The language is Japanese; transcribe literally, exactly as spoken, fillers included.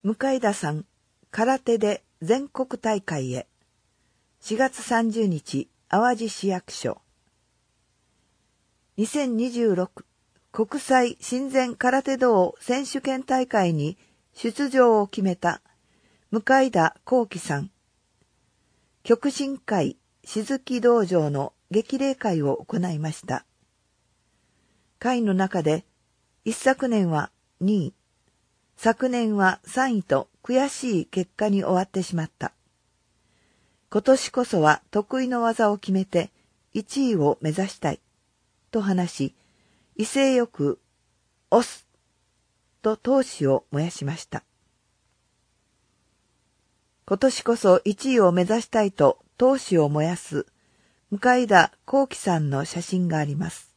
向田さん、空手で全国大会へ。しがつさんじゅうにち、淡路市役所。にせんにじゅうろく国際親善空手道選手権大会に出場を決めた向田幸喜さん。極真会静木道場の激励会を行いました。会の中で、一昨年はにい、昨年はさんいと悔しい結果に終わってしまった。今年こそは得意の技を決めていちいを目指したい、と話し、威勢よく、押す、と闘志を燃やしました。今年こそいちいを目指したいと闘志を燃やす向田幸喜さんの写真があります。